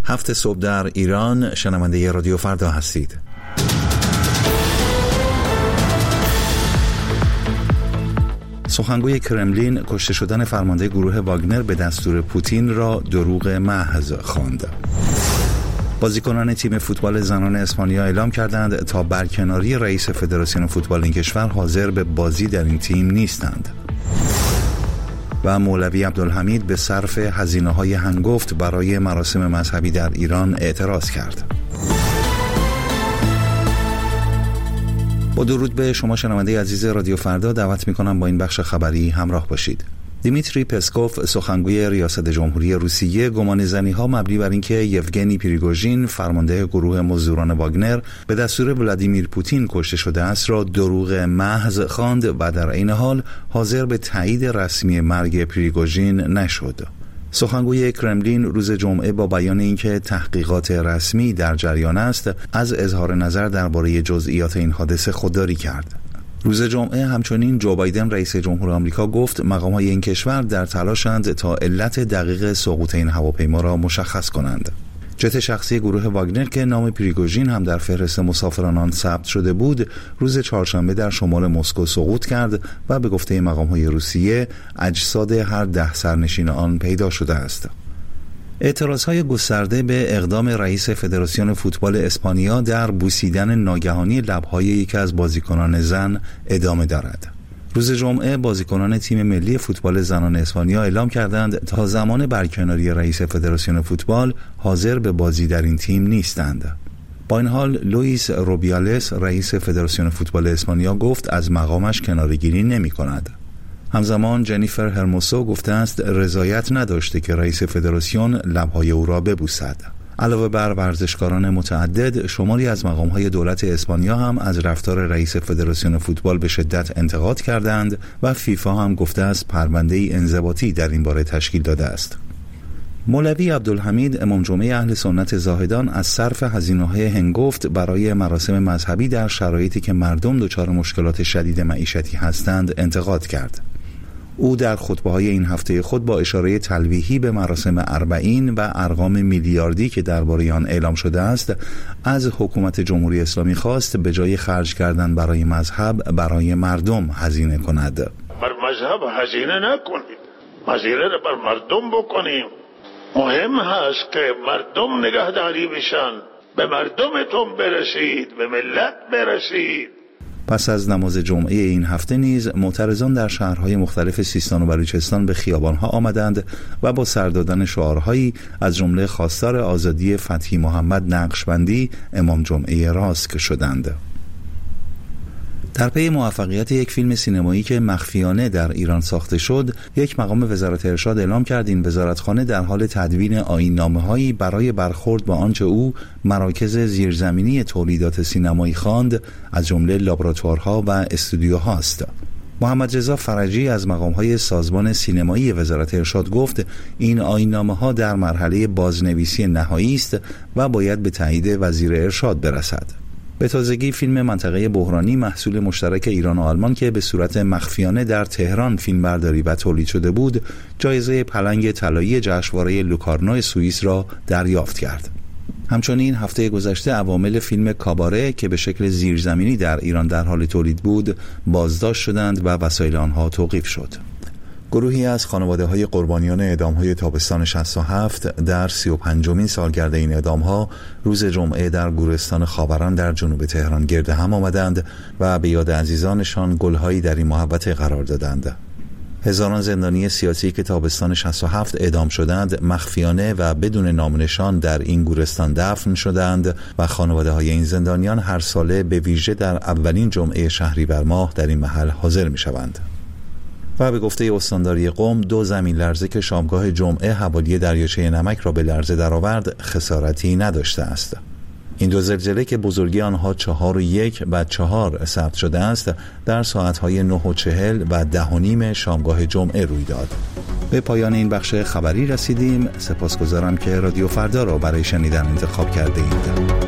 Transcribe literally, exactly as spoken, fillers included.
هفت صبح در ایران، شنونده رادیو فردا هستید. سخنگوی کرملین کشته شدن فرمانده گروه واگنر به دستور پوتین را دروغ محض خواند. بازیکنان تیم فوتبال زنان اسپانیا اعلام کردند تا برکناری رئیس فدراسیون فوتبال این کشور حاضر به بازی در این تیم نیستند. و مولوی عبدالحمید به صرف هزینه‌های هنگفت برای مراسم مذهبی در ایران اعتراض کرد. با درود به شما شنونده عزیز رادیو فردا، دعوت می‌کنم با این بخش خبری همراه باشید. دیمیتری پسکوف، سخنگوی ریاست جمهوری روسیه، گمانه‌زنی‌ها مبنی بر اینکه یوگنی پریگوژین، فرمانده گروه مزدوران واگنر، به دستور ولادیمیر پوتین کشته شده است را دروغ محض خواند و در عین حال حاضر به تایید رسمی مرگ پریگوژین نشد. سخنگوی کرملین روز جمعه با بیان اینکه تحقیقات رسمی در جریان است، از اظهار نظر درباره جزئیات این حادثه خودداری کرد. روز جمعه همچنین جو بایدن رئیس جمهور آمریکا گفت مقام‌های این کشور در تلاشند تا علت دقیق سقوط این هواپیما را مشخص کنند. جت شخصی گروه واگنر که نام پریگوژین هم در فهرست مسافران آن ثبت شده بود، روز چهارشنبه در شمال مسکو سقوط کرد و به گفته مقام‌های روسیه اجساد هر ده سرنشین آن پیدا شده است. اعتراضهای گسترده به اقدام رئیس فدراسیون فوتبال اسپانیا در بوسیدن ناگهانی لب‌های یکی از بازیکنان زن ادامه دارد. روز جمعه بازیکنان تیم ملی فوتبال زنان اسپانیا اعلام کردند تا زمان برکناری رئیس فدراسیون فوتبال حاضر به بازی در این تیم نیستند. با این حال لوئیس روبیالس رئیس فدراسیون فوتبال اسپانیا گفت از مقامش کناره‌گیری نمی‌کند. همزمان جنیفر هرموسو گفته است رضایت نداشته که رئیس فدراسیون لب‌های او را ببوسد. علاوه بر ورزشکاران متعدد، شماری از مقام‌های دولت اسپانیا هم از رفتار رئیس فدراسیون فوتبال به شدت انتقاد کردند و فیفا هم گفته است پرونده‌ای انضباطی در این باره تشکیل داده است. مولوی عبدالحمید، امام جمعه اهل سنت زاهدان، از صرف هزینه‌های هنگفت برای مراسم مذهبی در شرایطی که مردم دچار مشکلات شدید معیشتی هستند انتقاد کرد. او در خطبه‌های این هفته خود با اشاره تلویحی به مراسم اربعین و ارقام میلیاردی که درباره آن اعلام شده است، از حکومت جمهوری اسلامی خواست به جای خرج کردن برای مذهب برای مردم هزینه کند. بر مذهب هزینه نکنید، هزینه را بر مردم بکنیم. مهم هست که مردم نگهداری بشن، به مردمتون برسید، به ملت برسید. پس از نماز جمعه این هفته نیز معترضان در شهرهای مختلف سیستان و بلوچستان به خیابانها آمدند و با سر دادن شعارهایی از جمله خواستار آزادی فتحی محمد نقشبندی امام جمعه راسک شدند. در پی موفقیت یک فیلم سینمایی که مخفیانه در ایران ساخته شد، یک مقام وزارت ارشاد اعلام کرد این وزارتخانه در حال تدوین آیین‌نامه‌هایی برای برخورد با آنچه او مراکز زیرزمینی تولیدات سینمایی خواند، از جمله لابراتوارها و استودیوهاست. محمد رضا فرجی از مقام‌های سازمان سینمایی وزارت ارشاد گفت این آیین‌نامه‌ها در مرحله بازنویسی نهایی است و باید به تایید وزیر ارشاد برسد. به تازگی فیلم منطقه بحرانی، محصول مشترک ایران و آلمان که به صورت مخفیانه در تهران فیلمبرداری و تولید شده بود، جایزه پلنگ طلایی جشنواره لوکارنو سوئیس را دریافت کرد. همچنین هفته گذشته عوامل فیلم کاباره که به شکل زیرزمینی در ایران در حال تولید بود، بازداشت شدند و وسایل آنها توقیف شد. گروهی از خانواده‌های قربانیان اعدام‌های تابستان شصت و هفت در سی و پنجمین سالگرد این اعدام‌ها روز جمعه در گورستان خاوران در جنوب تهران گرد هم آمدند و به یاد عزیزانشان گل‌هایی در این محوطه قرار دادند. هزاران زندانی سیاسی که تابستان شصت و هفت اعدام شدند مخفیانه و بدون نام و نشان در این گورستان دفن شدند و خانواده‌های این زندانیان هر ساله به ویژه در اولین جمعه شهریور ماه در این محل حاضر می‌شوند. و به گفته استانداری قم، دو زمین لرزه که شامگاه جمعه حوالی دریاچه نمک را به لرزه درآورد خسارتی نداشته است. این دو زلزله که بزرگی آنها چهار و یک و چهار ثبت شده است، در ساعتهای نه و چهل و ده و نیم شامگاه جمعه روی داد. به پایان این بخش خبری رسیدیم. سپاسگزارم که رادیو فردا را برای شنیدن انتخاب کرده اید.